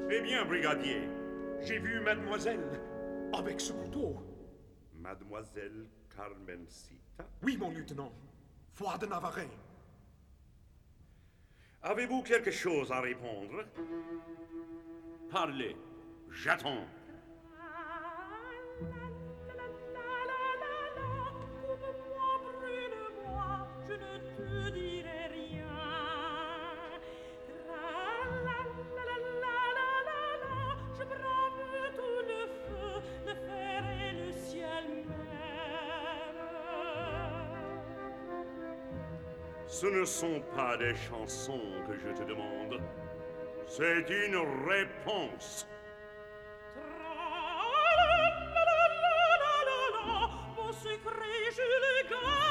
Eh bien, brigadier, J'ai vu mademoiselle avec ce couteau. Mademoiselle Carmencita. Oui, mon lieutenant. Foi de Navarrais. Avez-vous quelque chose à répondre? Parlez, j'attends. Je ne te dirai rien. Je brave tout le feu, le fer et le ciel même. Ce ne sont pas des chansons que je te demande. C'est une réponse. Mon secret, je le garde.